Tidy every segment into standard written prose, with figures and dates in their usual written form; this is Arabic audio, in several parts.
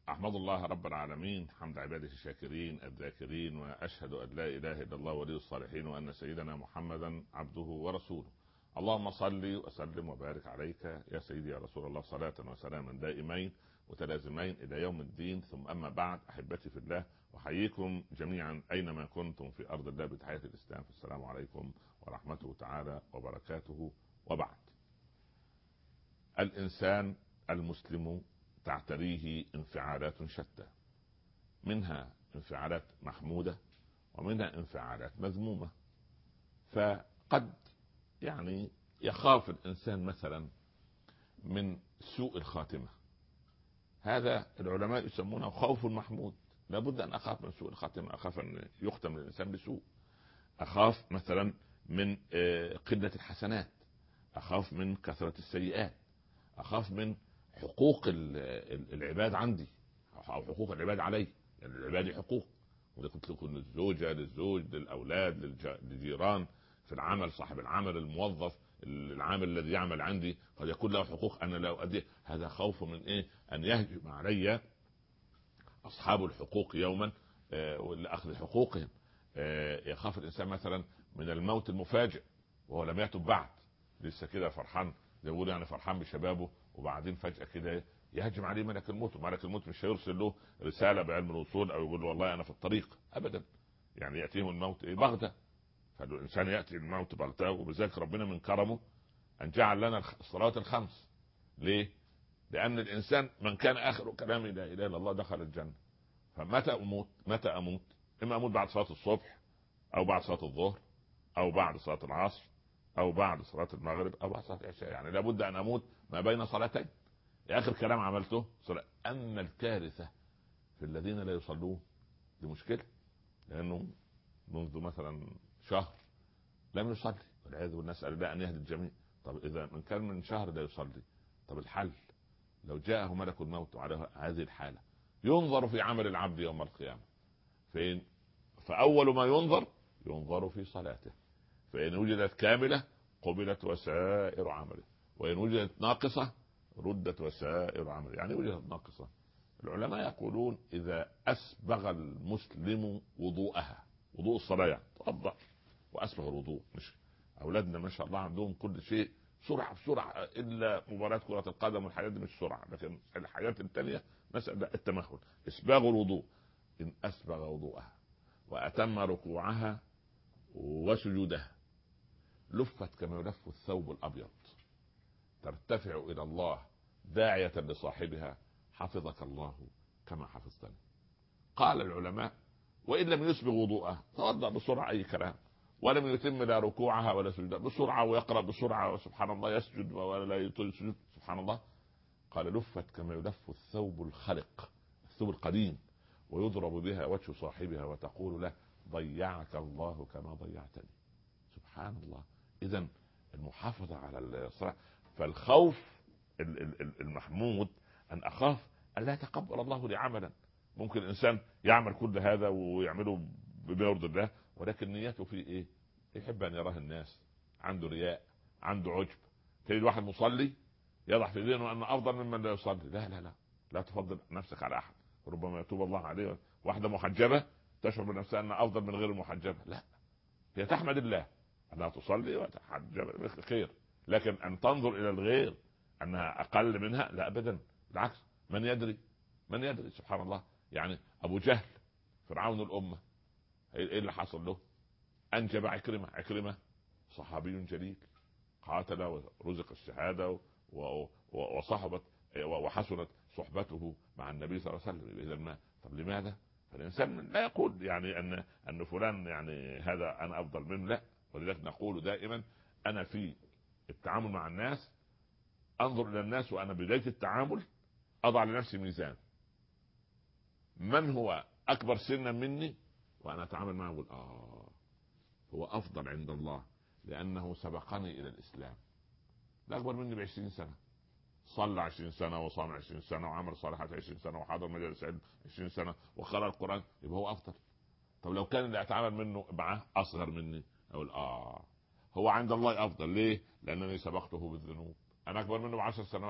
أحمد الله رب العالمين حمد عباده الشاكرين الذاكرين، وأشهد أن لا إله إلا الله ولي الصالحين، وأن سيدنا محمدا عبده ورسوله. اللهم صل وسلم وبارك عليك يا سيدي يا رسول الله، صلاة وسلاما دائمين متلازمين إلى يوم الدين. ثم أما بعد، أحبتي في الله، أحييكم جميعا أينما كنتم في أرض الله بتحية الإسلام، فالسلام عليكم ورحمته تعالى وبركاته. وبعد، الإنسان المسلم تعتريه انفعالات شتى، منها انفعالات محمودة ومنها انفعالات مذمومة. فقد يخاف الإنسان مثلا من سوء الخاتمة، هذا العلماء يسمونه خوف محمود. لابد أن أخاف من سوء الخاتمة، أخاف أن يختم الإنسان بسوء، أخاف مثلا من قلة الحسنات، أخاف من كثرة السيئات، أخاف من حقوق العباد عندي أو حقوق العباد علي. يعني العباد حقوق، وقد تكون الزوجة للزوج، للأولاد، للجيران، في العمل صاحب العمل، الموظف العامل الذي يعمل عندي قد يكون له حقوق أنا لا أؤدي. هذا خوف من أن يهجم علي أصحاب الحقوق يوما لأخذ حقوقهم. يخاف الإنسان مثلا من الموت المفاجئ وهو لم يتب بعد، لسه كده فرحان زي ما بيقولوا فرحان بشبابه، وبعدين فجأة كده يهجم عليه ملك الموت. وملك الموت مش هيرسل له رسالة بعلم الوصول أو يقول له والله أنا في الطريق أبدا، يأتيهم الموت بغتة. فالإنسان يأتي الموت بغتة، وبذلك ربنا من كرمه أن جعل لنا الصلوات الخمس. ليه؟ لأن الإنسان من كان آخر كلامه لا إله إلا الله دخل الجنة. فمتى أموت؟ متى أموت؟ إما أموت بعد صلاة الصبح، أو بعد صلاة الظهر، أو بعد صلاة العصر، أو بعد صلاة المغرب، أو بعد صلاة العشاء. يعني لابد أن أموت ما بين صلاتين. آخر كلام عملته صلاة. أما الكارثة في الذين لا يصلون، دي مشكلة، لأنه منذ مثلا شهر لم يصلي والعياذ بالله، نسأل الله أن يهدي الجميع. طب إذا من كان من شهر لا يصلي، طب الحل لو جاءه ملك الموت على هذه الحالة، ينظر في عمل العبد يوم القيامة فإن فأول ما ينظر في صلاته، فإن وجدت كاملة قبلت وسائر عمله، وإن وجدت ناقصة ردت وسائر عمله. يعني وجدت ناقصة، العلماء يقولون إذا أسبغ المسلم وضوءها، وضوء الصلاة توضأ وأسبغ الوضوء، مش أولادنا ما شاء الله عندهم كل شيء سرعة بسرعة، إلا مباراة كرة القدم والحاجات دي مش سرعة، لكن الحياة التانية مسألة التمهل. إسباغ الوضوء، إن أسبغ وضوءها وأتم ركوعها وسجودها لفت كما يلف الثوب الأبيض، ترتفع إلى الله داعية لصاحبها حفظك الله كما حفظتني. قال العلماء وإن لم يسبغ وضوءه توضأ بسرعة أي كلام، ولم يتم لا ركوعها ولا سجودها بسرعة، ويقرأ بسرعة وسبحان الله يسجد ولا يطيل سجود سبحان الله. قال لفت كما يلف الثوب الخلق، الثوب القديم، ويضرب بها وجه صاحبها وتقول له ضيعك الله كما ضيعتني. سبحان الله. إذن المحافظة على الصلاة. فالخوف المحمود أن أخاف أن لا يتقبل الله لي عملا. ممكن الإنسان يعمل كل هذا ويعمله بما يرضي الله، ولكن نيته في يحب أن يراه الناس، عنده رياء، عنده عجب. تجد واحد مصلي يضع في ذهنه أنه أفضل ممن لا يصلي. لا لا لا، لا تفضل نفسك على أحد، ربما يتوب الله عليه. واحدة محجبة تشعر بنفسها أنها أفضل من غير المحجبة، لا، هي تحمد الله أنها تصلي وتحجب خير، لكن أن تنظر إلى الغير أنها أقل منها لا أبدا، بالعكس. من يدري سبحان الله. يعني أبو جهل فرعون الأمة، إيه اللي حصل له؟ أنجب عكرمة صحابي جليل، قاتل ورزق الشهادة وصحبت وحسنت صحبته مع النبي صلى الله عليه وسلم. إذا ما طب لماذا؟ فالإنسان لا يقول أن فلان هذا أنا أفضل منه، لا. ولذلك نقول دائما أنا في التعامل مع الناس أنظر إلى الناس وأنا بداية التعامل أضع لنفسي ميزان، من هو أكبر سنا مني وأنا أتعامل معه أقول هو أفضل عند الله لأنه سبقني إلى الإسلام. لا أكبر مني ب20 سنة، صلى 20 سنة وصام 20 سنة وعمل صالحات 20 سنة وحضر مجالس علم 20 سنة وقرأ القرآن، يبقى هو أفضل. طب لو كان اللي أتعامل منه معه أصغر مني أقول هو عند الله أفضل. ليه؟ لأنني سبقته بالذنوب. أنا أكبر منه ب10 سنوات،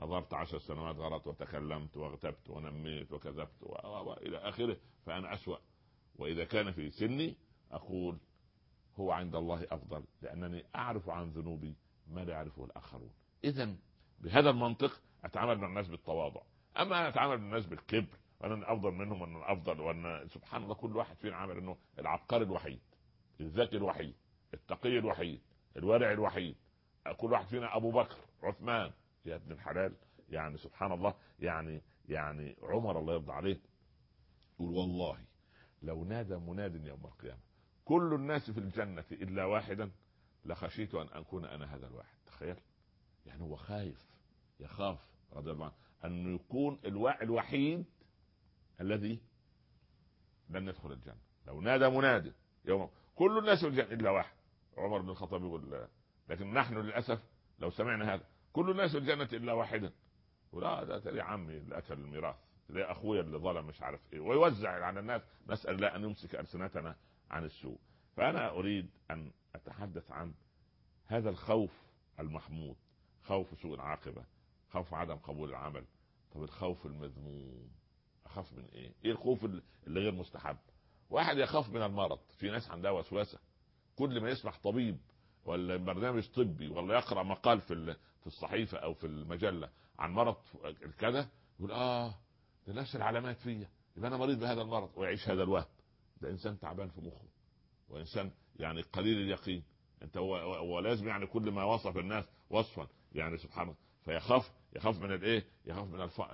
نظرت 10 سنوات غلط وتكلمت واغتبت ونميت وكذبت إلى آخره فأنا أسوأ. وإذا كان في سني أقول هو عند الله أفضل، لأنني أعرف عن ذنوبي ما لا يعرفه الآخرون. إذن بهذا المنطق أتعامل مع الناس بالتواضع. أما أنا أتعامل مع الناس بالكبر وأنا أفضل منهم وأنا أفضل، وأن سبحان الله كل واحد فينا عامل إنه العبقري الوحيد، الذكي الوحيد، التقي الوحيد، الورع الوحيد. كل واحد فينا أبو بكر، عثمان، يا ابن الحلال. يعني سبحان الله، يعني عمر الله يرضى عليه يقول والله لو نادى مناد يوم القيامة كل الناس في الجنة إلا واحدا لخشيت أن أكون أنا هذا الواحد. تخيل، يعني هو خايف، يخاف رضي الله عنه أن يكون الوحيد الذي لن يدخل الجنة. لو نادى مناد يوم كل الناس في الجنة إلا واحد، عمر بن الخطاب يقول لكن نحن للأسف لو سمعنا هذا كل الناس في الجنة إلا واحدا، ولا ده تري عمي اللي أكل الميراث، تري أخويا اللي ظلم مش عارف إيه، ويوزع على الناس. نسأل الله أن يمسك ألسنتنا عن السوء. فأنا أريد أن أتحدث عن هذا الخوف المحمود، خوف سوء العاقبة، خوف عدم قبول العمل. طب الخوف المذموم أخاف من إيه؟ إيه الخوف اللي غير مستحب؟ واحد يخاف من المرض، في ناس عندها وسوسة، كل ما يسمع طبيب ولا برنامج طبي ولا يقرأ مقال في الصحيفة أو في المجلة عن مرض كذا يقول ده نفس العلامات فيا، يبقى أنا مريض بهذا المرض، ويعيش هذا الوهم. ده إنسان تعبان في مخه، وإنسان يعني قليل اليقين. انت هو لازم يعني كل ما وصف الناس وصفا يعني سبحان الله. يخاف من الايه؟ يخاف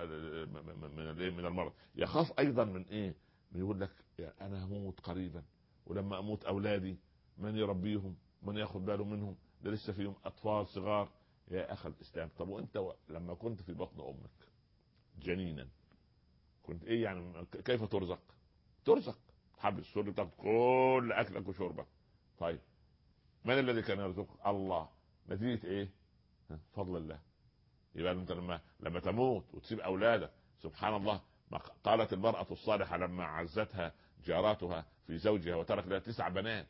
من المرض. يخاف ايضا من ايه؟ يقول لك انا هموت قريبا، ولما اموت اولادي من يربيهم؟ من ياخذ باله منهم؟ ده لسه فيهم اطفال صغار. يا اخي الاسلام، طب وانت لما كنت في بطن امك جنينا كنت ايه يعني؟ كيف ترزق حبل السر، تاخذ كل اكلك وشربك. طيب من الذي كان يرزقك؟ الله. نتيجة ايه؟ فضل الله. يبقى انت لما تموت وتسيب اولادك سبحان الله. ما قالت المرأة الصالحة لما عزتها جاراتها في زوجها وترك لها 9 بنات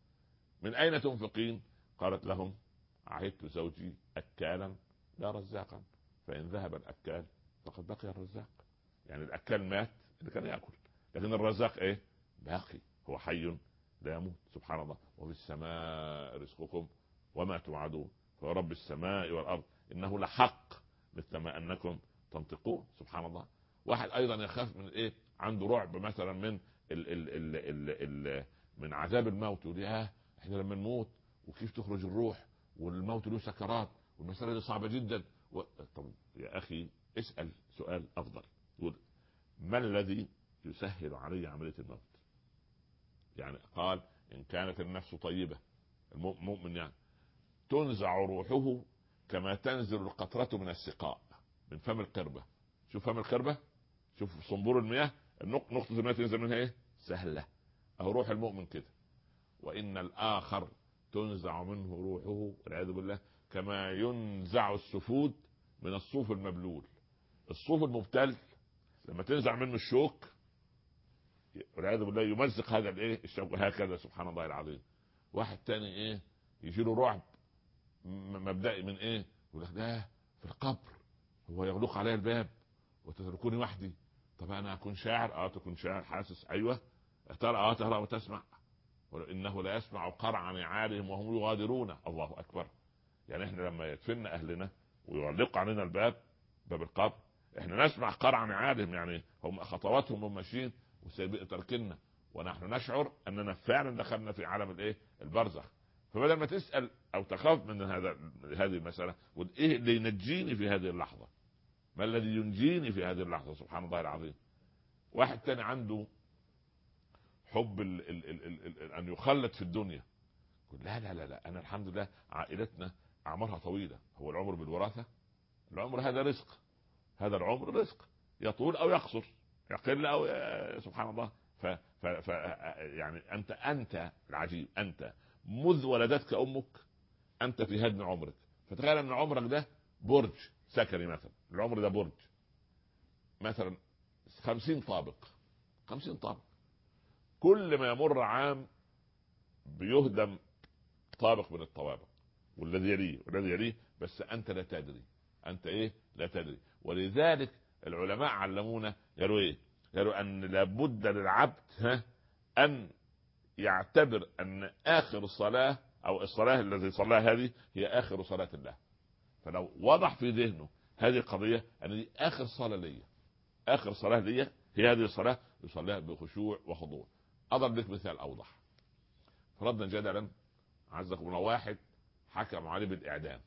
من اين تنفقين؟ قالت لهم عهدت زوجي اكالا لا رزاقا، فان ذهب الاكال فقد بقي الرزاق. يعني الاكال مات اللي كان ياكل، لكن الرزاق ايه؟ باقي، هو حي لا يموت سبحان الله. وفي السماء رزقكم وما توعدون فرب السماء والارض انه لحق مثل ما انكم تنطقون سبحان الله. واحد ايضا يخاف من ايه؟ عنده رعب مثلا من ال ال ال ال ال من عذاب الموت، يقول احنا لما نموت وكيف تخرج الروح والموت له سكرات والمسألة دي صعبة جدا. طب يا اخي اسأل سؤال افضل، يقول ما الذي يسهل علي عملية الموت؟ يعني قال إن كانت النفس طيبة، المؤمن يعني تنزع روحه كما تنزل القطرة من السقاء، من فم القربة. شوف فم القربة، شوف صنبور المياه، نقطة المياه تنزل منها ايه؟ سهلة. أو روح المؤمن كده. وإن الآخر تنزع منه روحه والعياذ بالله كما ينزع السفود من الصوف المبلول. الصوف المبتل لما تنزع منه الشوك والعياذ بالله يمزق هذا الايه؟ الشوك. هكذا سبحان الله العظيم. واحد تاني ايه؟ يجيله رعب مبدئي من ايه؟ يقول لك ده في القبر هو يغلق علي الباب وتتركوني وحدي. طب انا اكون شاعر؟ تكون شاعر حاسس، ايوه. ترى ترى وتسمع. وانه لا يسمع قرع نعالهم وهم يغادرون. الله اكبر. يعني احنا لما يدفن اهلنا ويغلق علينا الباب، باب القبر، احنا نسمع قرع نعالهم، يعني هم خطواتهم هم ماشيين وتركنا، ونحن نشعر اننا فعلا دخلنا في عالم الايه؟ البرزخ. فبدل ما تسال او تخاف من هذه المساله، وايه اللي ينجيني في هذه اللحظه؟ ما الذي ينجيني في هذه اللحظه؟ سبحان الله العظيم. واحد تاني عنده حب ان يخلد في الدنيا، يقول لا انا الحمد لله عائلتنا اعمارها طويله. هو العمر بالوراثه؟ العمر هذا رزق، هذا العمر رزق، يطول او يقصر، يقل او سبحان الله. يعني انت العجيب، انت مذ ولدتك امك انت في هدم عمرك. فتخيل ان عمرك ده برج سكري مثلا، العمر ده برج مثلا 50 طابق، 50 طابق، كل ما يمر عام بيهدم طابق من الطوابق، والذي يليه والذي يليه، بس انت لا تدري انت ايه لا تدري. ولذلك العلماء علمونا قالوا ايه؟ قالوا ان لابد للعبد ان يعتبر ان اخر الصلاه او الصلاه التي صلاها هذه هي اخر صلاه له. فلو وضح في ذهنه هذه القضيه ان دي اخر صلاه لي، اخر صلاه لي هي هذه الصلاه، يصليها بخشوع وخضوع. اضرب لك مثال اوضح. فرضنا جدلا عزكم الله واحد حكم عليه بالاعدام،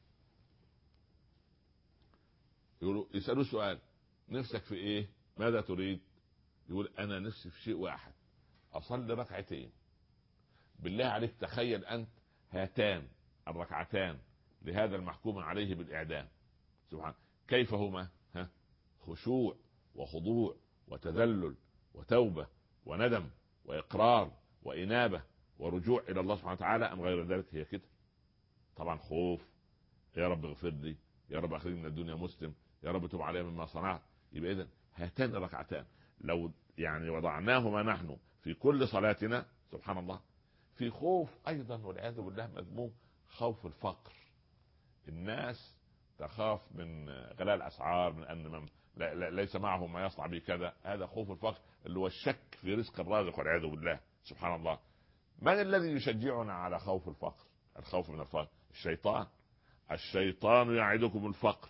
يقولوا يسالوه سؤال: نفسك في ايه؟ ماذا تريد؟ يقول انا نفسي في شيء واحد، اصلي ركعتين. بالله عليك تخيل انت هاتان الركعتان لهذا المحكوم عليه بالاعدام، سبحان كيف هما خشوع وخضوع وتذلل وتوبه وندم واقرار وانابه ورجوع الى الله سبحانه وتعالى، ام غير ذلك؟ هي كده طبعا. خوف، يا رب اغفر لي، يا رب اخرجني من الدنيا مسلم، يا رب تب علي مما صنعت. يبقى اذا هاتان الركعتان لو يعني وضعناهما نحن في كل صلاتنا، سبحان الله. في خوف ايضا والعياذ بالله مذموم، خوف الفقر. الناس تخاف من غلاء الاسعار، من ان ليس معه ما يصنع به كذا. هذا خوف الفقر اللي هو الشك في رزق الرازق والعياذ بالله، سبحان الله. من الذي يشجعنا على خوف الفقر؟ الخوف من الفقر الشيطان. الشيطان يعدكم الفقر،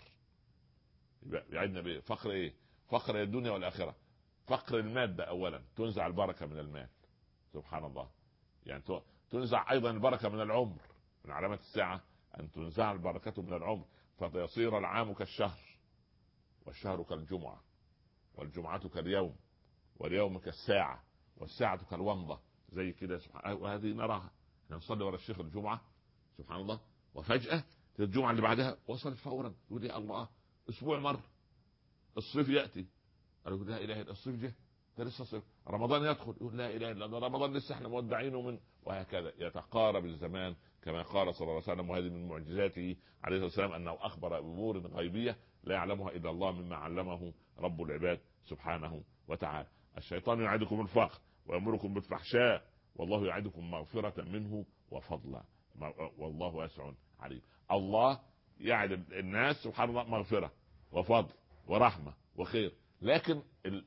يعدنا بايه؟ فقر ايه؟ فقر الدنيا والاخره. فقر الماده اولا، تنزع البركه من المال، سبحان الله. يعني تنزع ايضا البركه من العمر. من علامات الساعه ان تنزع البركه من العمر، فيصير العام كالشهر، والشهر كالجمعه، والجمعه كاليوم، واليوم كالساعه، والساعه كالومضه، زي كده. وهذه نراها نصلي ورا الشيخ الجمعه، سبحان الله، وفجاه الجمعه اللي بعدها وصلت فورا. يقول يا الله، اسبوع مر، الصيف ياتي، قالوا لا اله الا الصيف جه، ده لسه صيف. رمضان يدخل، يقول لا اله الا الله، رمضان لسه احنا مودعينه من. وهكذا يتقارب الزمان، كما قال صلى الله عليه وسلم. وهذه من معجزاته عليه الصلاه والسلام انه اخبر بامور غيبيه لا يعلمها الا الله، مما علمه رب العباد سبحانه وتعالى. الشيطان يعدكم الفقر ويأمركم بالفحشاء، والله يعدكم مغفرة منه وفضلا، والله واسع عليم. الله يعد الناس سبحان الله مغفرة وفضل ورحمة وخير، لكن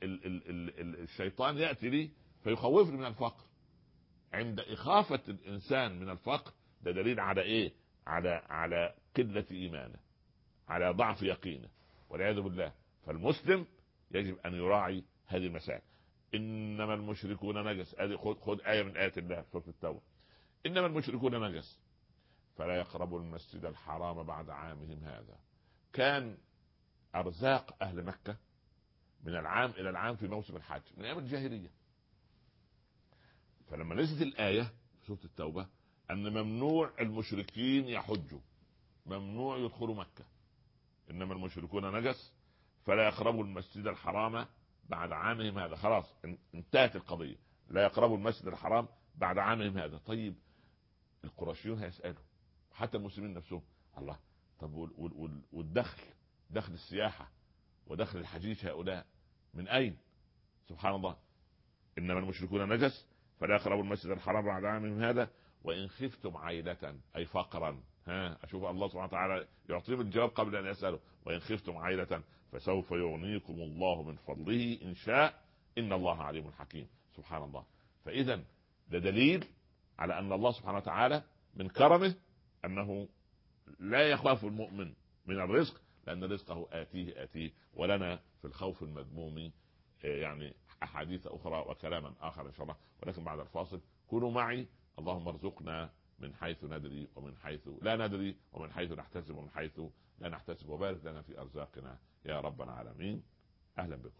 الشيطان يأتي لي فيخوفني من الفقر. عند إخافة الإنسان من الفقر ده دليل على إيه؟ على قلة إيمانه، على ضعف يقينه والعياذ بالله. فالمسلم يجب أن يراعي هذه المسائل. إنما المشركون نجس، خذ آية من آيات الله في سورة التوبة: إنما المشركون نجس فلا يقربوا المسجد الحرام بعد عامهم هذا. كان أرزاق أهل مكة من العام إلى العام في موسم الحج من أيام الجاهلية. فلما نزلت الآية في سورة التوبة أن ممنوع المشركين يحجوا، ممنوع يدخلوا مكة، إنما المشركون نجس فلا يقربوا المسجد الحرام بعد عامهم هذا. خلاص انتهت القضية، لا يقربوا المسجد الحرام بعد عامهم هذا. طيب القرشيون هيسألوا، حتى المسلمين نفسهم: الله، طب والدخل، دخل السياحة ودخل الحجيج هؤلاء من أين؟ سبحان الله. إنما المشركون نجس فلا يقربوا المسجد الحرام بعد عامهم هذا وإن خفتم عيلة أي فقرا. أشوف الله سبحانه وتعالى يعطيهم الجواب قبل أن يسألوا: وإن خفتم عيلة فسوف يغنيكم الله من فضله إن شاء إن الله عليم حكيم. سبحان الله. فإذا ده دليل على أن الله سبحانه وتعالى من كرمه أنه لا يخاف المؤمن من الرزق، لأن رزقه آتيه. ولنا في الخوف المذموم يعني أحاديث أخرى وكلاما آخر إن شاء الله، ولكن بعد الفاصل كونوا معي. اللهم ارزقنا من حيث ندري ومن حيث لا ندري، ومن حيث نحتسب ومن حيث لا نحتسب، وبارك لنا في أرزاقنا يا رب العالمين. أهلا بكم،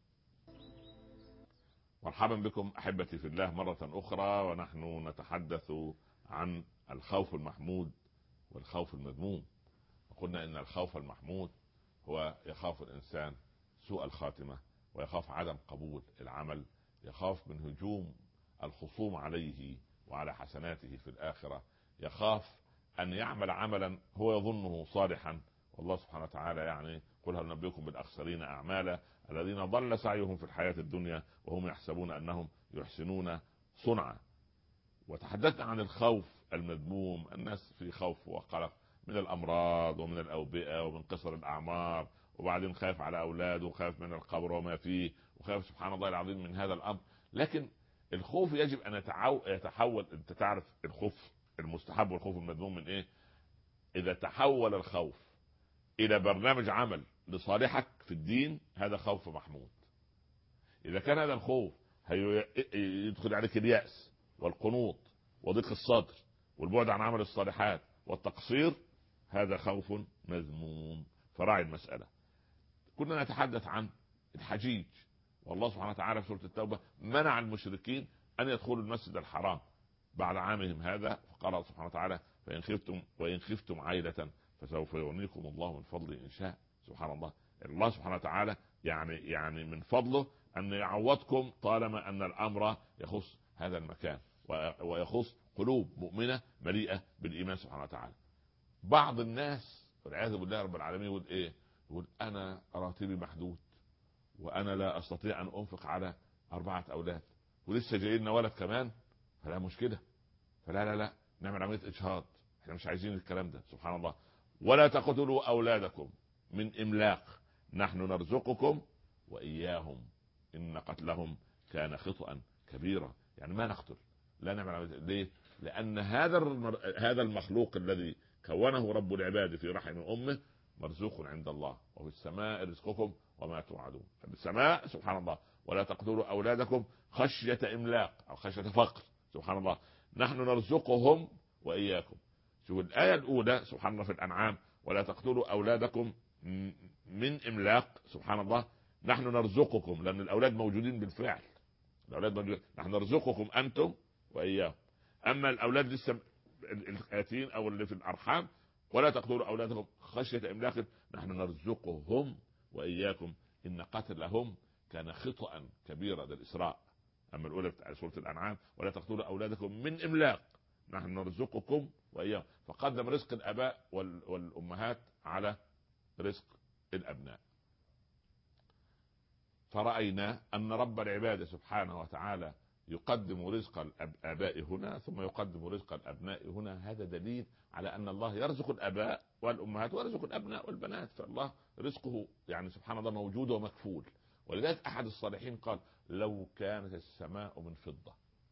مرحبا بكم أحبتي في الله مرة أخرى، ونحن نتحدث عن الخوف المحمود والخوف المذموم. وقلنا إن الخوف المحمود هو يخاف الإنسان سوء الخاتمة، ويخاف عدم قبول العمل، يخاف من هجوم الخصوم عليه وعلى حسناته في الآخرة، يخاف أن يعمل عملا هو يظنه صالحا والله سبحانه وتعالى يعني: قل هل ننبئكم بالأخسرين أعمالا الذين ضل سعيهم في الحياة الدنيا وهم يحسبون أنهم يحسنون صنعا. وتحدثنا عن الخوف المذموم. الناس في خوف وقلق من الامراض ومن الاوبئه ومن قصر الاعمار، وبعدين خايف على اولاده وخايف من القبر وما فيه، وخايف سبحان الله العظيم من هذا الامر. لكن الخوف يجب ان يتحول. انت تعرف الخوف المستحب والخوف المذموم من ايه؟ اذا تحول الخوف الى برنامج عمل لصالحك في الدين، هذا خوف محمود. اذا كان هذا الخوف يدخل عليك اليأس والقنوط وضيق الصدر والبعد عن عمل الصالحات والتقصير، هذا خوف مذموم. فراعي المسألة. كنا نتحدث عن الحجيج، والله سبحانه وتعالى في سورة التوبة منع المشركين أن يدخلوا المسجد الحرام بعد عامهم هذا، فقال سبحانه وتعالى وإن خفتم عيلة فسوف يغنيكم الله من فضله إن شاء. سبحان الله. الله سبحانه وتعالى يعني من فضله أن يعوضكم طالما أن الأمر يخص هذا المكان ويخص قلوب مؤمنة مليئة بالإيمان سبحانه وتعالى. بعض الناس والعياذ بالله رب العالمين يقول ايه؟ يقول انا راتبي محدود، وانا لا استطيع ان انفق على 4 اولاد، ولسه جاي لنا ولد كمان، فلا مشكله، فلا نعمل عمليه اجهاض، احنا مش عايزين الكلام ده. سبحان الله. ولا تقتلوا اولادكم من املاق، نحن نرزقكم واياهم ان قتلهم كان خطأ كبيرا. يعني ما نقتل، لا نعمل عمليه. ليه؟ لان هذا المخلوق الذي كونه رب العباد في رحم امه مرزوق عند الله، وفي السماء رزقكم وما توعدون. في السماء سبحان الله. ولا تقتلوا اولادكم خشيه املاق او خشيه فقر. سبحان الله. نحن نرزقهم واياكم. شوف الايه الاولى سبحان الله في الانعام، ولا تقتلوا اولادكم من املاق. سبحان الله. نحن نرزقكم، لان الاولاد موجودين بالفعل، الاولاد موجودين، نحن نرزقكم انتم واياهم. اما الاولاد لسه الاتين او اللي في الارحام، ولا تقتلوا اولادكم خشيه املاق، نحن نرزقهم واياكم ان قتلهم كان خطأ كبيرا. ده الاسراء. اما الاولى بتاع سوره الانعام ولا تقتلوا اولادكم من املاق، نحن نرزقكم واياهم، فقدم رزق الاباء والامهات على رزق الابناء. فرأينا ان رب العباد سبحانه وتعالى يقدم رزق الآباء هنا ثم يقدم رزق الأبناء هنا. هذا دليل على أن الله يرزق الآباء والأمهات ويرزق الأبناء والبنات، فالله رزقه يعني سبحان الله موجود ومكفول. ولذلك أحد الصالحين قال: لو كانت السماء من فضة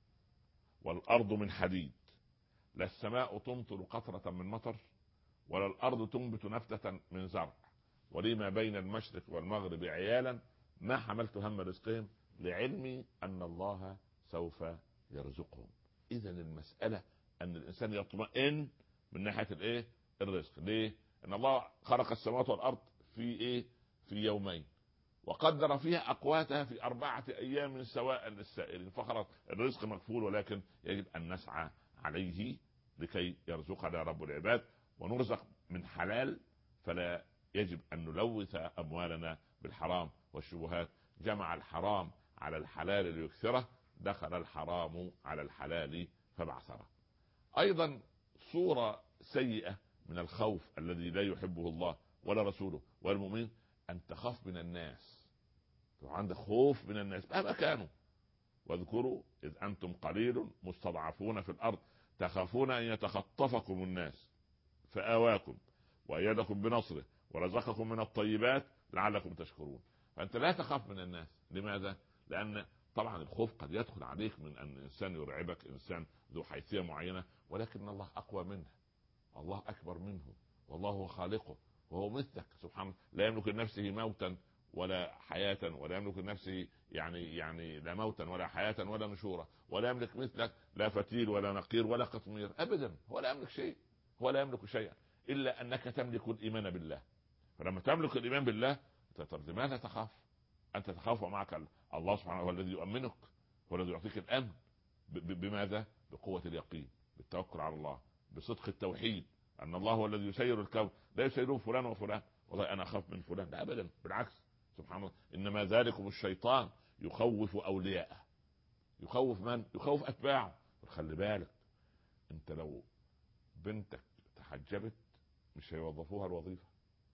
والأرض من حديد، لا السماء تمطر قطرة من مطر ولا الأرض تنبت نفتة من زرع، ولي ما بين المشرق والمغرب عيالا ما حملت هم رزقهم لعلمي أن الله سوف يرزقهم. اذا المسألة ان الانسان يطمئن من ناحية الايه؟ الرزق. ليه؟ ان الله خلق السماوات والارض في ايه؟ في يومين، وقدر فيها اقواتها في 4 ايام سواء للسائلين، فخلاص الرزق مكفول، ولكن يجب ان نسعى عليه لكي يرزقنا رب العباد ونرزق من حلال. فلا يجب ان نلوث اموالنا بالحرام والشبهات. جمع الحرام على الحلال ليكثره، دخل الحرام على الحلال فبعثره. ايضا صورة سيئة من الخوف الذي لا يحبه الله ولا رسوله ولا المؤمنين، ان تخاف من الناس. عندك خوف من الناس مهما كانوا. واذكروا اذ انتم قليل مستضعفون في الارض تخافون ان يتخطفكم الناس فآواكم وأيدكم بنصره ورزقكم من الطيبات لعلكم تشكرون. فانت لا تخاف من الناس. لماذا؟ لان طبعا الخوف قد يدخل عليك من ان انسان يرعبك، انسان ذو حيثية معينة، ولكن الله اقوى منه، الله اكبر منه، والله هو خالقه وهو مثلك سبحانه. لا يملك لنفسه موتا ولا حياة، ولا يملك لنفسه يعني لا موتا ولا حياة ولا نشورا، ولا يملك مثلك لا فتيل ولا نقير ولا قطمير ابدا. هو لا يملك شيء، هو لا يملك شيئا الا انك تملك الايمان بالله. فلما تملك الايمان بالله لماذا تخاف؟ انت تخاف ومعك الله سبحانه هو الذي يؤمنك، هو الذي يعطيك الامن. بماذا؟ بقوة اليقين، بالتوكل على الله، بصدق التوحيد ان الله هو الذي يسير الكون، لا يسيره فلان وفلان، والله انا اخاف من فلان، لا ابدا، بالعكس. سبحان الله. انما ذلكم الشيطان يخوف اولياءه. يخوف من؟ يخوف اتباعه. خلي بالك، انت لو بنتك تحجبت مش هيوظفوها الوظيفة،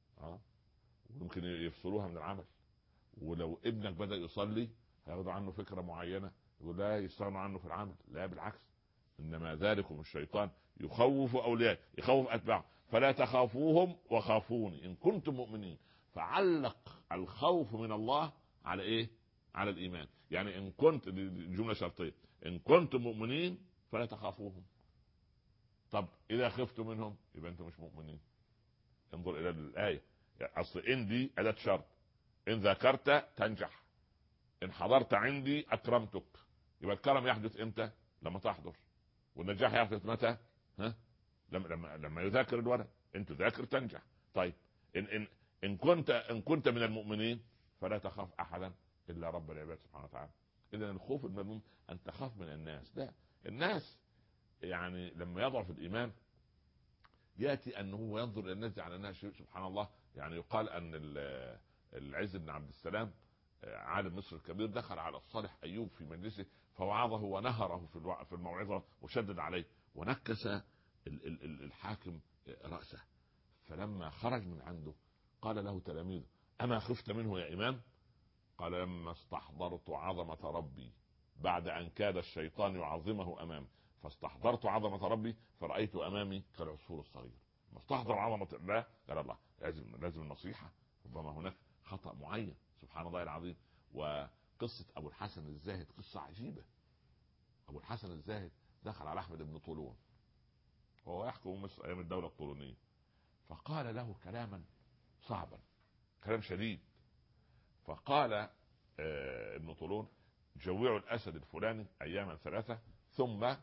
ويمكن يفصلوها من العمل. ولو ابنك بدأ يصلي هياخدوا عنه فكرة معينة، يقول لا يستغنوا عنه في العمل. لا بالعكس، انما ذلكم الشيطان يخوف اولياء، يخوف اتباعه. فلا تخافوهم وخافوني إن كنتم مؤمنين. فعلق الخوف من الله على إيه؟ على الإيمان. يعني إن كنت، جملة شرطية، إن كنتم مؤمنين فلا تخافوهم. طب إذا خفتم منهم يبقى أنتم مش مؤمنين. انظر إلى الآية، يعني أصل إن دي أداة شرط، إن ذكرت تنجح، إن حضرت عندي أكرمتك. يبقى الكرم يحدث إمتى؟ لما تحضر. والنجاح يحدث متى؟ ها؟ لما يذاكر الولد. إن تذاكر تنجح. طيب إن كنت من المؤمنين فلا تخاف أحدا إلا رب العباد سبحانه وتعالى. إذن الخوف المذموم أن تخاف من الناس. لا، الناس يعني لما يضعف الإيمان يأتي أنه ينظر إلى الناس على الناس. سبحان الله، يعني يقال أن العز بن عبد السلام عالم مصر الكبير دخل على الصالح أيوب في مجلسه فوعظه ونهره في الموعظة وشدد عليه ونكس الحاكم رأسه. فلما خرج من عنده قال له تلاميذه: أما خفت منه يا إمام؟ قال: لما استحضرت عظمة ربي بعد أن كاد الشيطان يعظمه أمامي، فاستحضرت عظمة ربي فرأيت أمامي كالعصفور الصغير. ما استحضر عظمة الله قال: الله لازم النصيحة، ربما هناك خطأ معين. سبحان الله العظيم. وقصة أبو الحسن الزاهد قصة عجيبة. أبو الحسن الزاهد دخل على أحمد بن طولون وهو يحكم مصر أيام الدولة الطولونية، فقال له كلاما صعبا، كلام شديد. فقال ابن طولون: جوعوا الأسد الفلاني أياما 3 ثم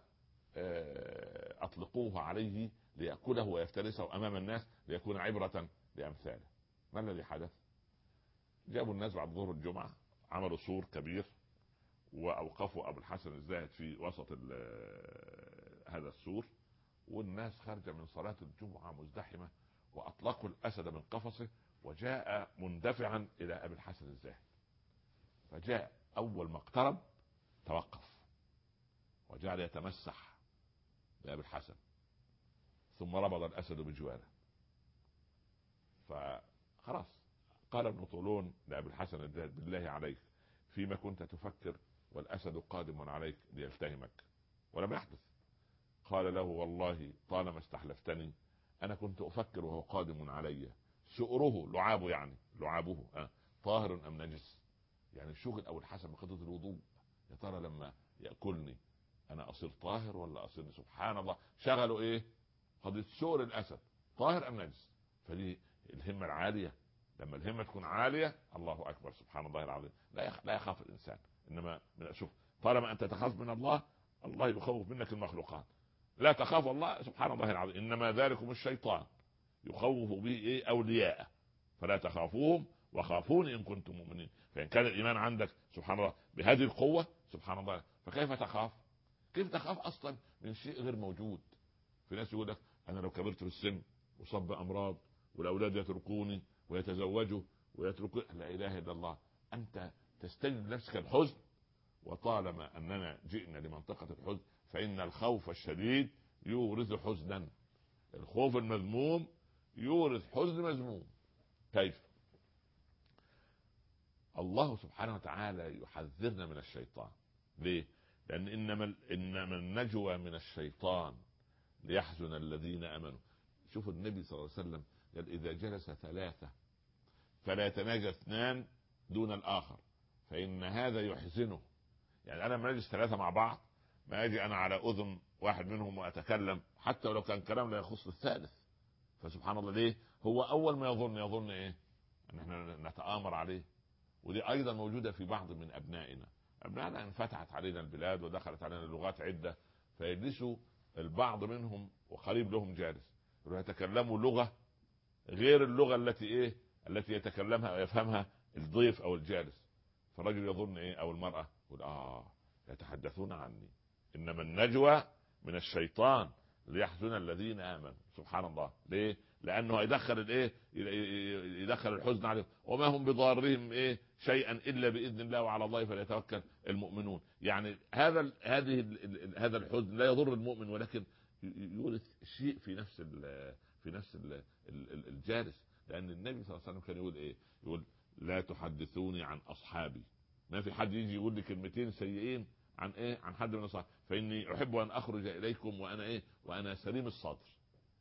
أطلقوه عليه ليأكله ويفترسه أمام الناس ليكون عبرة لأمثاله. ما الذي حدث؟ جابوا الناس بعد ظهر الجمعة، عملوا سور كبير وأوقفوا أبو الحسن الزاهد في وسط هذا السور، والناس خارجة من صلاة الجمعة مزدحمة، وأطلقوا الأسد من قفصه وجاء مندفعا إلى أبي الحسن الزاهد. فجاء أول ما اقترب توقف وجعل يتمسح بأبي الحسن، ثم ربض الأسد بجواره. فخلاص قال ابن طولون لأبي الحسن الزاهد: بالله عليك فيما كنت تفكر والأسد قادم عليك ليلتهمك؟ ولم يحدث. قال له: والله طالما استحلفتني أنا كنت أفكر وهو قادم علي سؤره لعابه، يعني لعابه طاهر أم نجس. يعني شغل أبو الحسن بقضية الوضوء، يا ترى لما يأكلني أنا أصير طاهر ولا أصير؟ سبحان الله، شغلوا إيه؟ قضية سؤر الأسد طاهر أم نجس. فدي الهمة العالية. لما الهمة تكون عالية الله أكبر سبحان الله العظيم لا يخاف الإنسان. إنما شوف، طالما أنت تخاف من الله، الله يخوف منك المخلوقات. لا تخاف الله سبحان الله العظيم، إنما ذلكم الشيطان يخوف به إيه؟ أولياءه. فلا تخافوهم وخافوني إن كنتم مؤمنين. فإن كان الإيمان عندك سبحان الله بهذه القوة سبحان الله، فكيف تخاف؟ كيف تخاف أصلا من شيء غير موجود؟ في ناس يقول لك: أنا لو كبرت في السن وصب أمراض والأولاد يتركوني ويتزوجوا ويتركوا، لا إله إلا الله. أنت تستجد نفسك الحزن، وطالما أننا جئنا لمنطقة الحزن فإن الخوف الشديد يورث حزنا. الخوف المذموم يورث حزن مذموم. كيف؟ الله سبحانه وتعالى يحذرنا من الشيطان. ليه؟ لأن إنما النجوى من الشيطان ليحزن الذين آمنوا. شوفوا النبي صلى الله عليه وسلم قال: إذا جلس 3 فلا يتناجى 2 دون الآخر فإن هذا يحزنه. يعني أنا لما نجلس 3 مع بعض ما أجي أنا على أذن واحد منهم وأتكلم حتى ولو كان كلام لا يخص الثالث. فسبحان الله، ليه؟ هو أول ما يظن إيه؟ أن احنا نتآمر عليه. ودي أيضا موجودة في بعض من أبنائنا انفتحت علينا البلاد ودخلت علينا لغات عدة، فيجلسوا البعض منهم وقريب لهم جالس يتكلموا لغة غير اللغة التي يتكلمها ويفهمها الضيف أو الجالس. فالرجل يظن إيه؟ أو المرأة يقول: يتحدثون عني. إنما النجوى من الشيطان ليحزن الذين آمنوا. سبحان الله. ليه؟ لأنه يدخل الحزن عليهم، وما هم بضارهم شيئا إلا بإذن الله وعلى الله فليتوكل المؤمنون. يعني هذا الحزن لا يضر المؤمن، ولكن يورث شيء في نفس الجالس. لأن النبي صلى الله عليه وسلم كان يقول يقول: لا تحدثوني عن أصحابي. ما في حد يجي يقول لي كلمتين سيئين عن حد من الصحابة، فإني أحب أن أخرج إليكم وأنا سليم الصدر.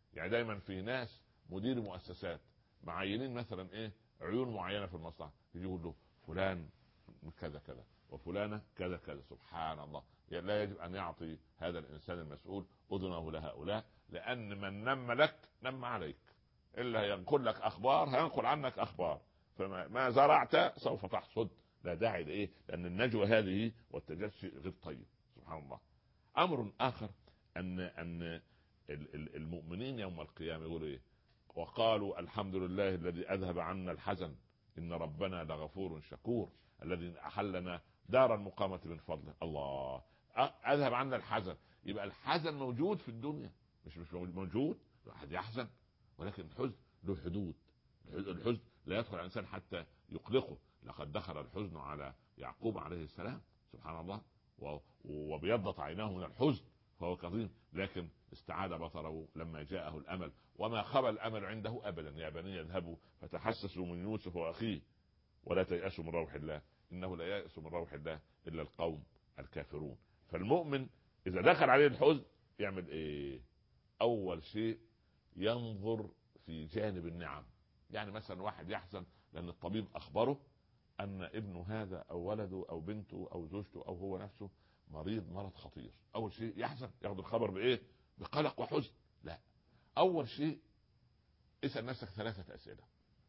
يعني دايما في ناس مدير مؤسسات معينين مثلا ايه عيون معينه في المصلحه، يجي يقول له فلان كذا كذا وفلانه كذا كذا. سبحان الله، يعني لا يجب ان يعطي هذا الانسان المسؤول اذنه لهؤلاء، لان من نم لك نم عليك، الا ينقل لك اخبار هينقل عنك اخبار، فما زرعت سوف تحصد. لا داعي لايه، لان النجوى هذه والتجسس غير طيب. سبحان الله. امر اخر ان المؤمنين يوم القيامه يقولوا ايه؟ وقالوا الحمد لله الذي اذهب عنا الحزن ان ربنا لغفور شكور الذي احلنا دار المقامه من فضله. الله، اذهب عنا الحزن. يبقى الحزن موجود في الدنيا، مش موجود الواحد يحزن، ولكن الحزن له حدود. الحزن لا يدخل الانسان حتى يقلقه. لقد دخل الحزن على يعقوب عليه السلام سبحان الله، وبيضت عيناه من الحزن فهو كظيم، لكن استعاد بصره لما جاءه الامل، وما خبى الامل عنده ابدا. يا بني يذهبوا فتحسسوا من يوسف واخيه ولا تيأسوا من روح الله انه لا يأس من روح الله الا القوم الكافرون. فالمؤمن اذا دخل عليه الحزن يعمل ايه؟ اول شيء ينظر في جانب النعم. يعني مثلا واحد يحزن لان الطبيب اخبره ان ابنه هذا او ولده او بنته او زوجته او هو نفسه مرض خطير. اول شيء يحزن، ياخذ الخبر بايه؟ بقلق وحزن؟ لا، اول شيء اسال نفسك 3 اسئله.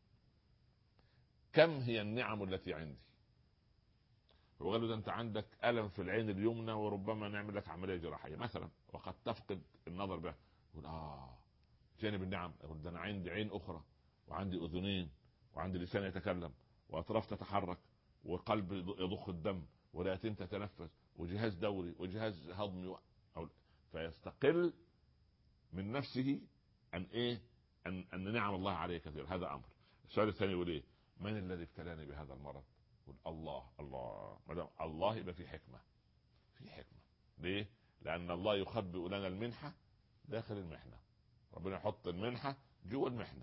كم هي النعم التي عندي؟ هو قال له ده انت عندك الم في العين اليمنى وربما نعمل لك عمليه جراحيه مثلا وقد تفقد النظر بها. يقول جانب النعم، يقول ده انا عندي عين اخرى وعندي اذنين وعندي لسان يتكلم واطراف تتحرك وقلب يضخ الدم ورئتين تتنفس وجهاز دوري وجهاز هضمي فيستقل من نفسه ان ايه؟ ان نعم الله عليه كثير. هذا امر. السؤال الثاني يقول ايه؟ من الذي ابتلاني بهذا المرض؟ يقول الله. ما دام الله يبقى في حكمه. في حكمه ليه؟ لان الله يخبئ لنا المنحه داخل المحنه. ربنا يحط المنحه جوه المحنه.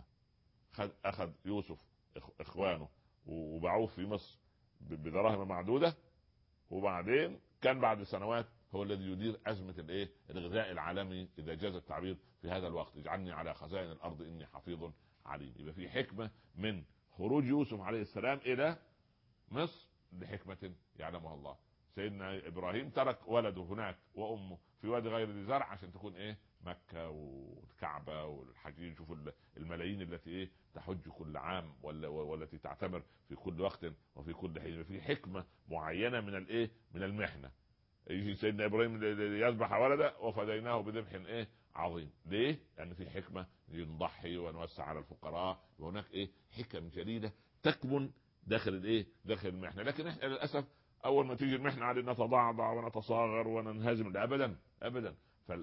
اخذ يوسف اخوانه وباعوه في مصر بدراهم معدوده، وبعدين كان بعد سنوات هو الذي يدير ازمه الايه؟ الغذاء العالمي اذا جاز التعبير في هذا الوقت. اجعلني على خزائن الارض اني حفيظ عليم. يبقى في حكمه من خروج يوسف عليه السلام الى مصر لحكمه يعلمها الله. سيدنا ابراهيم ترك ولده هناك وامه في وادي غير ذي زرع عشان تكون ايه؟ مكه والكعبه والحجيج. شوفوا الملايين التي ايه تحج كل عام والتي تعتمر في كل وقت وفي كل حين. في حكمه معينه من الايه؟ من المحنه. يجي سيدنا ابراهيم يذبح ولده وفديناه بذبح ايه؟ عظيم. ليه؟ لان يعني في حكمه نضحي ونوسع على الفقراء، وهناك ايه؟ حكم جليله تكمن داخل الايه؟ داخل المحنه. لكن احنا للاسف اول ما تيجي المحنه علينا نتضعضع ونتصاغر وننهزم. ابدا ابدا.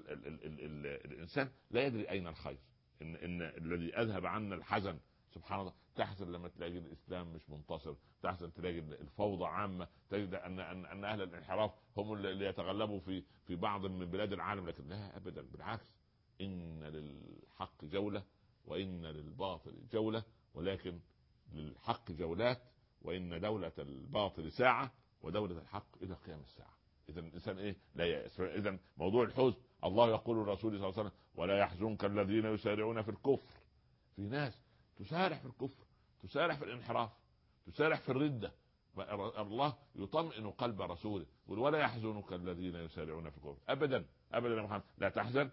فالانسان لا يدري اين الخير. ان الذي اذهب عنا الحزن سبحان الله. تحزن لما تلاقي الاسلام مش منتصر، تحزن تلاقي الفوضى عامه، تجد ان اهل الانحراف هم اللي يتغلبوا في بعض من بلاد العالم. لكن لا ابدا، بالعكس، ان للحق جوله وان للباطل جوله، ولكن للحق جولات، وان دوله الباطل ساعه ودوله الحق الى قيام الساعه. اذا الانسان ايه؟ لا يأس. اذا موضوع الحزن الله يقول للرسول صلى الله عليه وسلم ولا يحزنك الذين يسارعون في الكفر. في ناس تسارع في الكفر، تسارع في الانحراف، تسارع في الردة. الله يطمئن قلب رسوله ولا يحزنك الذين يسارعون في الكفر. ابدا ابدا يا محمد، لا تحزن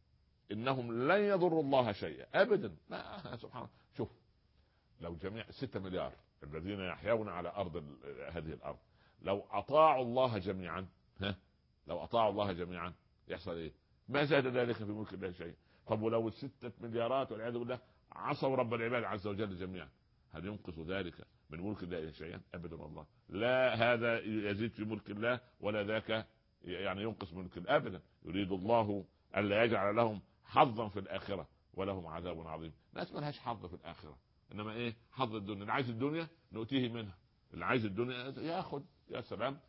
انهم لن يضروا الله شيئا ابدا. سبحان الله. شوف، لو جميع 6 مليار الذين يحيون على ارض هذه الارض لو اطاعوا الله جميعا، لو اطاعوا الله جميعا يحصل ايه؟ ما زاد ذلك في ملك الله شيء. طب ولو 6 مليارات والعياذ بالله عصوا رب العباد عز وجل جميعا، هل ينقص ذلك من ملك الله شيئا؟ ابدا والله. لا هذا يزيد في ملك الله ولا ذاك يعني ينقص من ملك الله ابدا. يريد الله الا يجعل لهم حظا في الاخره ولهم عذاب عظيم. ناس ما لهاش حظ في الاخره، انما ايه؟ حظ الدنيا. اللي عايز الدنيا نؤتيه منها، اللي عايز الدنيا ياخذ. يا سلام،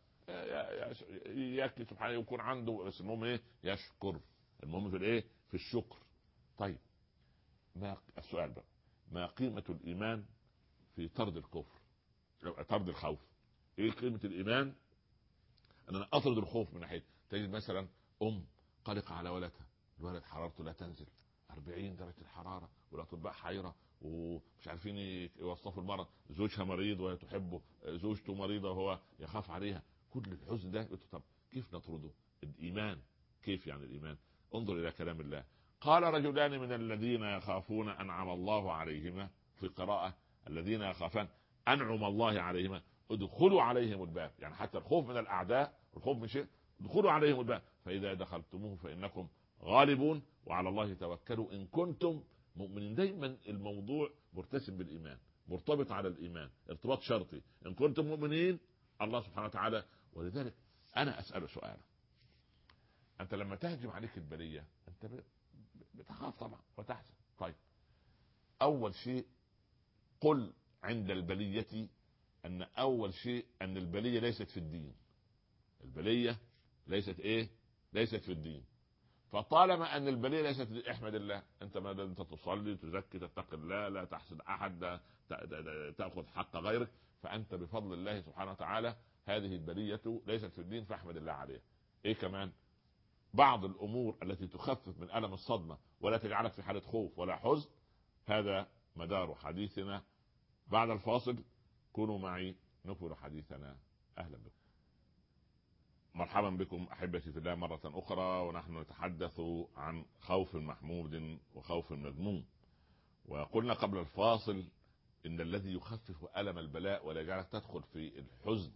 ياكل سبحانه يكون عنده. بس المهم ايه؟ يشكر. المهم في الايه؟ في الشكر. طيب، ما السؤال بقى، ما قيمة الإيمان في طرد الكفر، طرد الخوف؟ إيه قيمة الإيمان أن أنا أطرد الخوف من ناحية؟ تجد مثلا قلق على ولدها، الولد حرارته لا تنزل، 40 درجة الحرارة والأطباء حيرة ومش عارفين يوصفوا المرض، زوجها مريض وهي تحبه، زوجته مريضة وهو يخاف عليها، كل الحزن ده. طب كيف نطرده؟ الإيمان كيف يعني الإيمان؟ انظر إلى كلام الله. قال رجلان من الذين يخافون أنعم الله عليهما، في قراءة الذين يخافون أنعم الله عليهما ادخلوا عليهم الباب، يعني حتى الخوف من الأعداء، الخوف من شيء، ادخلوا عليهم الباب فإذا دخلتموه فإنكم غالبون وعلى الله توكلوا إن كنتم مؤمنين. دايما الموضوع مرتسم بالإيمان، مرتبط على الإيمان ارتباط شرطي، إن كنتم مؤمنين الله سبحانه وتعالى. ولذلك أنا أسأل سؤالا، أنت لما تهجم عليك البلية أنت بتخاف طبعا وتحزن. طيب أول شيء قل عند البلية أن أول شيء أن البلية ليست في الدين، البلية ليست إيه؟ ليست في الدين. فطالما أن البلية ليست، احمد الله، أنت ما أنت تصلي تزكي تتقي الله لا تحسد أحد تأخذ حق غيرك، فأنت بفضل الله سبحانه وتعالى هذه البلية ليست في الدين فاحمد الله عليها. إيه كمان؟ بعض الأمور التي تخفف من ألم الصدمة ولا تجعلك في حالة خوف ولا حزن، هذا مدار حديثنا. بعد الفاصل كونوا معي نكمل حديثنا. أهلا بكم، مرحبا بكم أحبتي في الله مرة أخرى، ونحن نتحدث عن خوف محمود وخوف مذموم. وقلنا قبل الفاصل إن الذي يخفف ألم البلاء ولا يجعلك تدخل في الحزن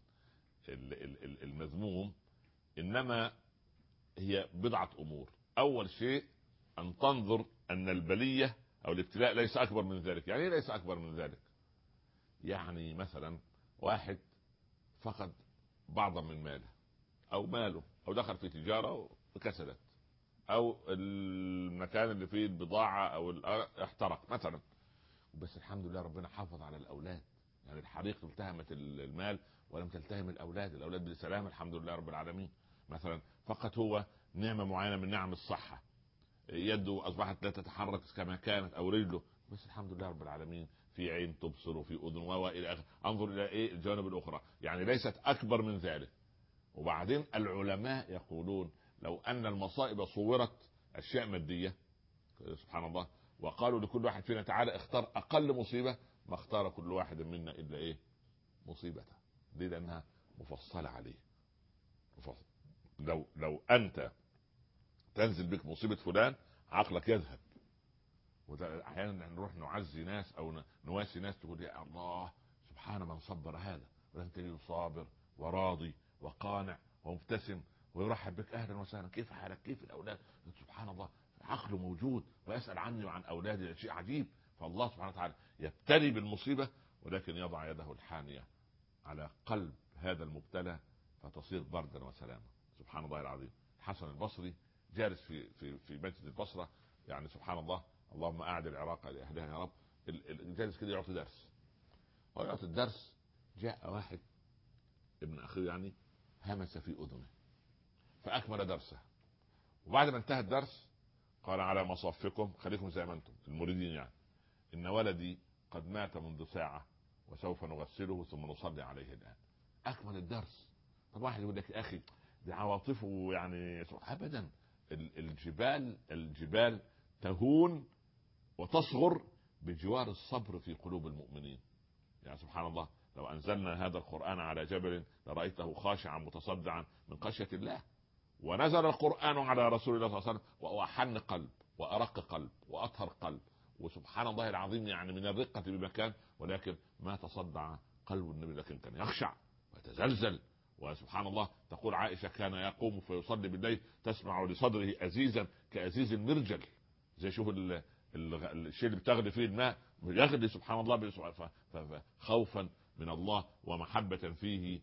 المذموم إنما هي بضعة أمور. أول شيء أن تنظر أن البلية أو الابتلاء ليس أكبر من ذلك. يعني ليس أكبر من ذلك، يعني مثلا واحد فقد بعضا من ماله او ماله او دخل في تجارة وكسدت، او المكان اللي فيه البضاعة او احترق مثلا، بس الحمد لله ربنا حافظ على الاولاد. يعني الحريق التهمت المال ولم تلتهم الاولاد، الاولاد بسلام الحمد لله رب العالمين. مثلا فقط هو نعمة معينة من نعم الصحة، يده اصبحت لا تتحرك كما كانت او رجله، بس الحمد لله رب العالمين في عين تبصر وفي اذن والى اخره. انظر الى ايه الجوانب الاخرى، يعني ليست اكبر من ذلك. وبعدين العلماء يقولون لو ان المصائب صورت اشياء ماديه سبحان الله وقالوا لكل واحد فينا تعالى اختار اقل مصيبه، ما اختار كل واحد منا الا ايه؟ مصيبته. دي لانها مفصله عليه. لو انت تنزل بك مصيبه فلان عقلك يذهب. وده احيانا نروح نعزي ناس او نواسي ناس تقول يا الله سبحان من صبر هذا، ولن تجد صابر وراضي وقانع ومبتسم ويرحب بك اهلا وسهلا كيف حالك كيف الاولاد، سبحان الله عقله موجود ويسال عني وعن اولادي، شيء عجيب. فالله سبحانه وتعالى يبتلي بالمصيبه ولكن يضع يده الحانيه على قلب هذا المبتلى فتصير بردا وسلاما. سبحان الله العظيم. الحسن البصري جالس في مسجد البصره، يعني سبحان الله اللهم اعد العراق لاهلها يا رب. جالس كده يعطي درس، ويعطي الدرس جاء واحد ابن اخيه يعني همس في اذنه فاكمل درسه. وبعد ما انتهى الدرس قال على مصافكم خليكم زي ما انتم المريدين، يعني ان ولدي قد مات منذ ساعه وسوف نغسله ثم نصلي عليه الان. اكمل الدرس. طب واحد يقول لك يا اخي دي عواطفه يعني ابدا. الجبال تهون وتصغر بجوار الصبر في قلوب المؤمنين. يعني سبحان الله لو انزلنا هذا القرآن على جبل لرأيته خاشعا متصدعا من خشية الله. ونزل القرآن على رسول الله صلى الله عليه وسلم وأحن قلب وأرق قلب وأطهر قلب، وسبحان الله العظيم يعني من الرقة بمكان، ولكن ما تصدع قلب النبي لكن كان يخشع ويتزلزل. وسبحان الله تقول عائشة كان يقوم فيصلي بالليل تسمع لصدره أزيزا كأزيز المرجل، زي شوف الشيء اللي بتغلي فيه الماء يغلي سبحان الله خوفا من الله ومحبة فيه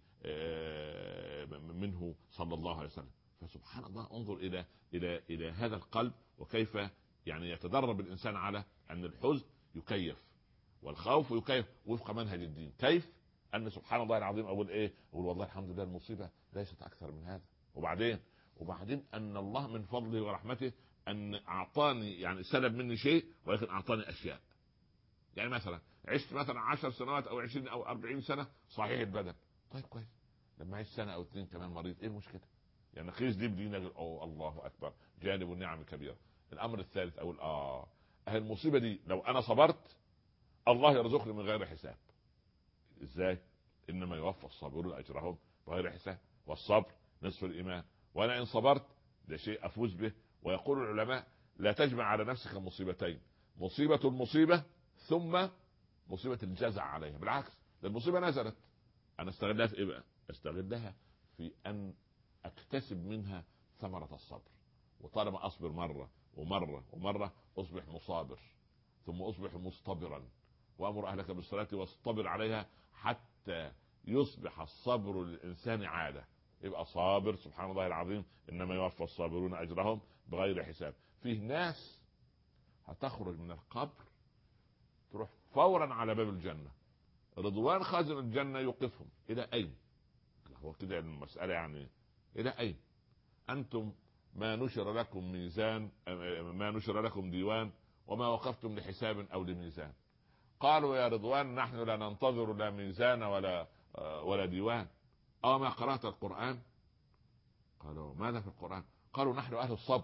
منه صلى الله عليه وسلم. فسبحان الله انظر إلى هذا القلب وكيف يعني يتدرب الإنسان على أن الحزن يكيف والخوف يكيف وفق منهج الدين. كيف؟ أن سبحان الله العظيم أقول إيه؟ أقول والله الحمد لله المصيبة ليست أكثر من هذا. وبعدين أن الله من فضله ورحمته أن أعطاني يعني سلب مني شيء ولكن أعطاني أشياء. يعني مثلا عشت مثلا 10 سنوات أو 20 أو 40 سنة صحيح البدن، طيب كويس، لما عشت سنة أو 2 كمان مريض إيه المشكلة؟ يعني قيس دي بدينا أو الله أكبر جانب النعم كبيرة. الامر الثالث اقول المصيبه دي لو انا صبرت الله يرزقني من غير حساب. ازاي؟ انما يوفى الصابرون اجرهم بغير حساب، والصبر نصف الايمان، وانا ان صبرت ده شيء افوز به. ويقول العلماء لا تجمع على نفسك مصيبتين، مصيبه المصيبه ثم مصيبه الجزع عليها. بالعكس، ده المصيبه نزلت، انا استغلها في ايه بقى؟ استغلها في ان اكتسب منها ثمره الصبر. وطالما اصبر مره ومره ومره اصبح مصابر، ثم اصبح مصطبرا. وامر اهلك بالصلاه واصطبر عليها حتى يصبح الصبر للانسان عاده، يبقى صابر. سبحان الله العظيم، انما يوفى الصابرون اجرهم بغير حساب. فيه ناس هتخرج من القبر تروح فورا على باب الجنه، رضوان خازن الجنه يوقفهم. الى اين؟ هو كده المساله يعني الى اين؟ انتم ما نشر لكم ميزان، ما نشر لكم ديوان، وما وقفتم لحساب او لميزان. قالوا يا رضوان نحن لا ننتظر لا ميزان ولا ديوان. ما قرأت القرآن؟ قالوا ماذا في القرآن؟ قالوا نحن أهل الصبر،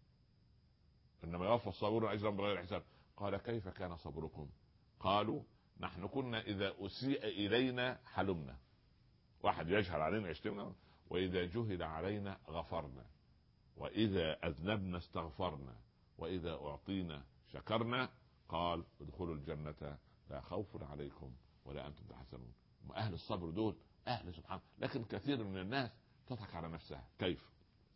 إنما يوفى الصابرون أجرهم بغير حساب. قال كيف كان صبركم؟ قالوا نحن كنا إذا أسيء إلينا حلمنا، واحد يجهل علينا يشتمنا، وإذا جهل علينا غفرنا، وإذا أذنبنا استغفرنا، وإذا أعطينا شكرنا. قال ادخلوا الجنة لا خوف عليكم ولا أنتم تحزنون. أهل الصبر دول أهل سبحان. لكن كثير من الناس تضحك على نفسها. كيف؟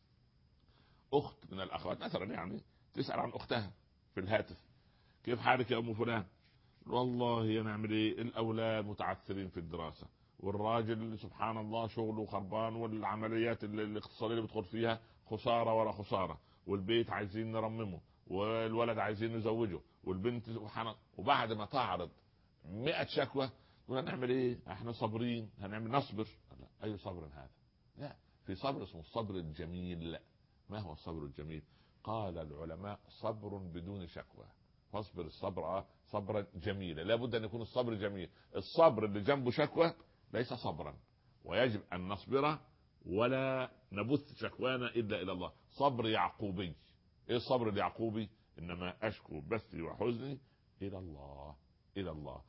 أخت من الأخوات مثلا يعني تسأل عن أختها في الهاتف، كيف حالك يا أم فلان؟ والله نعمل ايه، الاولاد متعثرين في الدراسه، والراجل سبحان الله شغله خربان، والعمليات الاقتصاديه اللي بتدخل فيها خساره ورا خساره، والبيت عايزين نرممه، والولد عايزين نزوجه، والبنت سبحان الله. وبعد ما تعرض 100 شكوى نقول نعمل ايه؟ احنا صابرين، هنعمل نصبر. لا. اي صبر هذا؟ لا، في صبر اسمه الصبر الجميل. لا. ما هو الصبر الجميل؟ قال العلماء صبر بدون شكوى. فاصبر الصبر صبرا جميلا. لابد ان يكون الصبر جميل. الصبر اللي جنبه شكوى ليس صبرا، ويجب ان نصبر ولا نبث شكوانا الا الى الله. صبر يعقوبي. ايه الصبر اليعقوبي؟ انما اشكو بثي وحزني الى الله، الى الله.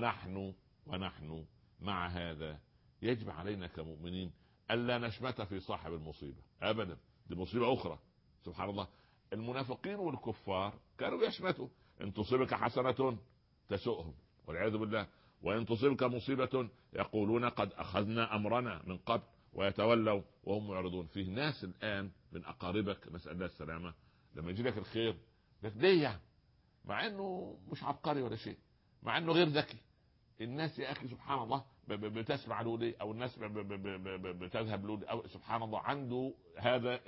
ونحن مع هذا يجب علينا كمؤمنين الا نشمت في صاحب المصيبه ابدا. دي مصيبه اخرى. سبحان الله، المنافقين والكفار كانوا يشمتوا. ان تصيبك حسنة تسؤهم والعياذ بالله، وان تصيبك مصيبة يقولون قد اخذنا امرنا من قبل، ويتولوا وهم معرضون. فيه ناس الان من اقاربك نسأل الله السلامة لما يجي لك الخير لك ليه يعني؟ مع انه مش عبقري ولا شيء، مع انه غير ذكي. الناس يا اخي سبحان الله بتسمع له ليه، او الناس بتذهب له، او سبحان الله عنده هذا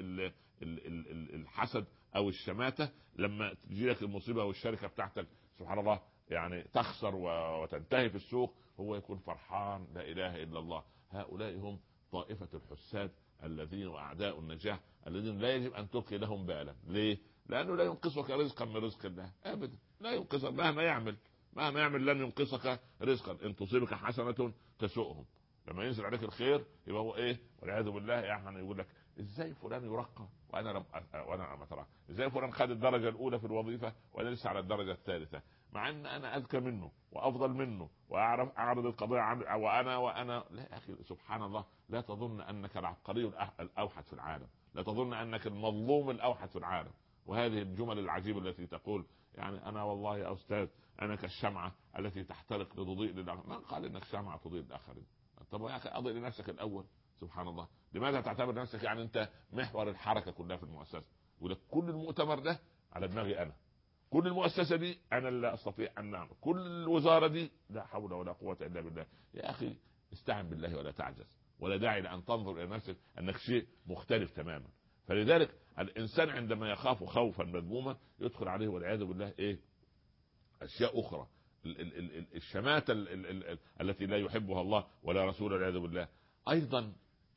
الحسد او الشماتة. لما تجي لك المصيبه والشركه بتاعتك سبحان الله يعني تخسر وتنتهي في السوق، هو يكون فرحان. لا اله الا الله. هؤلاء هم طائفه الحساد الذين واعداء النجاح الذين لا يجب ان تلقي لهم بالا. ليه؟ لانه لا ينقصك رزقا من رزق الله ابدا، لا ينقصك مهما يعمل لن ينقصك رزقا. ان تصيبك حسنة تسؤهم. لما ينزل عليك الخير يبقى هو ايه؟ والعياذ بالله يعني يقول لك ازاي فلان يرقى وانا لم ترى، ازاي فلان خد الدرجة الاولى في الوظيفة وانا لسه على الدرجة الثالثة، مع ان انا اذكى منه وافضل منه واعرف اعرض القضية وانا لا يا اخي سبحان الله. لا تظن انك العبقري الاوحد في العالم، لا تظن انك المظلوم الاوحد في العالم. وهذه الجمل العجيبة التي تقول يعني انا والله يا استاذ انا كالشمعة التي تحترق لتضيء للآخرين. من قال انك شمعة تضيء للآخرين؟ طب يا اخي اضيء لنفسك الاول. سبحان الله، لماذا تعتبر نفسك يعني انت محور الحركة كلها في المؤسسة؟ ولك كل المؤتمر ده على دماغي انا، كل المؤسسة دي انا لا استطيع ان نعمل، كل الوزارة دي لا حول ولا قوة الا بالله. يا اخي استعن بالله ولا تعجز، ولا داعي لان تنظر الى نفسك انك شيء مختلف تماما. فلذلك الانسان عندما يخاف خوفا مذموما يدخل عليه والعياذ بالله ايه؟ اشياء اخرى. الشماتة التي لا يحبها الله ولا رسوله والعياذ بالله. ايضا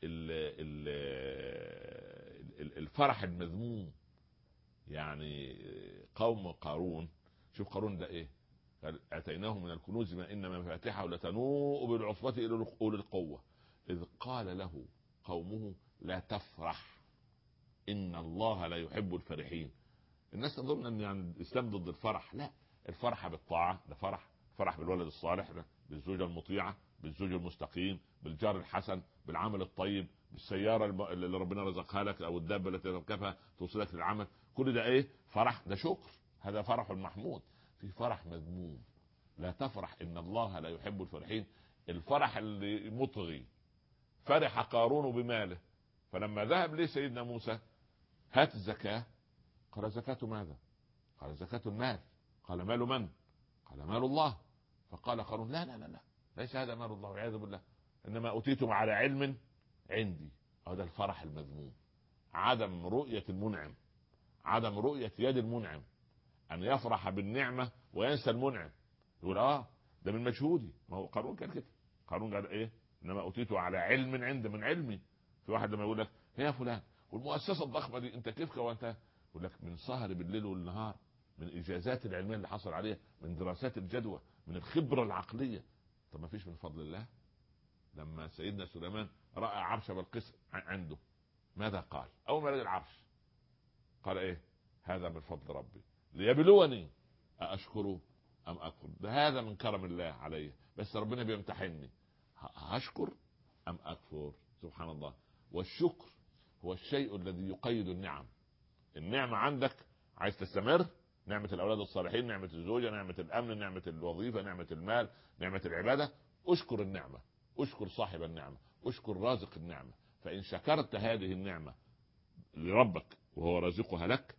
الفرح المذموم. يعني قوم قارون، شوف قارون ده ايه؟ قال اتيناه من الكنوز ما ان مفاتحه لتنوء بالعصبة الى اولي القوة، اذ قال له قومه لا تفرح ان الله لا يحب الفرحين. الناس تظن ان يعني الاسلام ضد الفرح. لا، الفرح بالطاعه ده فرح بالولد الصالح ده، بالزوجه المطيعه، بالزوج المستقيم، بالجار الحسن، بالعمل الطيب، بالسياره اللي ربنا رزقها لك، او الدابه التي تركبها توصلك للعمل. كل ده ايه؟ فرح، ده شكر، هذا فرح محمود. في فرح مذموم، لا تفرح ان الله لا يحب الفرحين. الفرح اللي مطغي. فرح قارون بماله، فلما ذهب ليه سيدنا موسى هات الزكاه، قال زكاه ماذا؟ قال زكاه المال. قال مال من؟ قال مال الله. فقال قارون لا لا لا لا، ليس هذا مال الله والعياذ بالله، انما اوتيتم على علم عندي. هذا الفرح المذموم، عدم رؤيه المنعم، عدم رؤيه يد المنعم، ان يفرح بالنعمه وينسى المنعم. يقول ده من مجهودي. ما هو قارون كان كده. قارون قال ايه؟ انما اوتيته على علم عند من علمي. في واحد لما يقول لك يا فلان والمؤسسه الضخمه دي انت كيف كونتها؟ يقول لك من سهر بالليل والنهار، من الاجازات العلميه اللي حصل عليها، من دراسات الجدوى، من الخبره العقليه. طب ما فيش من فضل الله؟ لما سيدنا سليمان راى عرش بلقيس عنده ماذا قال اول ما لقى العرش؟ قال ايه؟ هذا من فضل ربي ليبلوني أأشكر أم أكفر. ده هذا من كرم الله علي، بس ربنا بيمتحني، هشكر أم أكفر. سبحان الله. والشكر هو الشيء الذي يقيد النعم. النعمة عندك عايز تستمر، نعمة الأولاد الصالحين، نعمة الزوجة، نعمة الأمن، نعمة الوظيفة، نعمة المال، نعمة العبادة، أشكر النعمة، أشكر صاحب النعمة، أشكر رازق النعمة. فإن شكرت هذه النعمة لربك وهو رازقها لك،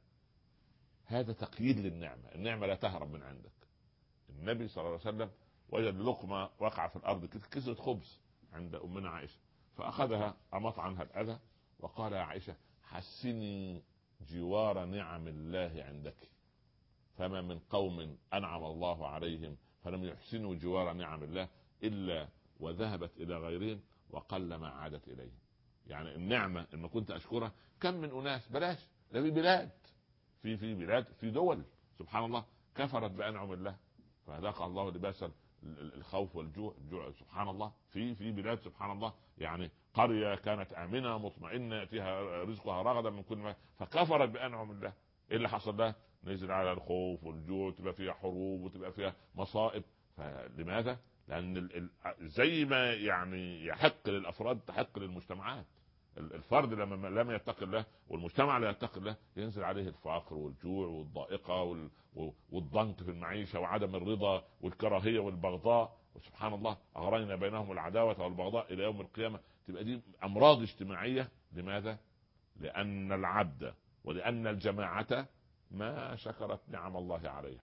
هذا تقييد للنعمة. النعمة لا تهرب من عندك. النبي صلى الله عليه وسلم وجد لقمة وقع في الأرض كسرة خبز عند أمنا عائشة، فأخذها أمط عنها الأذى وقال يا عائشة حسني جوار نعم الله عندك، فما من قوم أنعم الله عليهم فلم يحسنوا جوار نعم الله إلا وذهبت إلى غيرهم وقل ما عادت إليه. يعني النعمة إن كنت أشكرها، كم من أناس بلاش، ده في بلاد، في بلاد، في دول سبحان الله كفرت بأنعم الله فذاق الله لباس الخوف والجوع. سبحان الله. في بلاد سبحان الله، يعني قرية كانت آمنة مطمئنة يأتيها رزقها رغدا من كل ما، فكفرت بأنعم الله. ايه اللي حصل ده؟ نزل على الخوف والجوع، تبقى فيها حروب وتبقى فيها مصائب. فلماذا؟ لأن زي ما يعني يحق للأفراد تحق للمجتمعات. الفرد لما لم يتقي الله والمجتمع لا يتقي الله ينزل عليه الفقر والجوع والضائقه والضنك في المعيشه وعدم الرضا والكراهيه والبغضاء. وسبحان الله اغرينا بينهم العداوه والبغضاء الى يوم القيامه. تبقى دي امراض اجتماعيه. لماذا؟ لان العبد ولان الجماعه ما شكرت نعم الله عليه.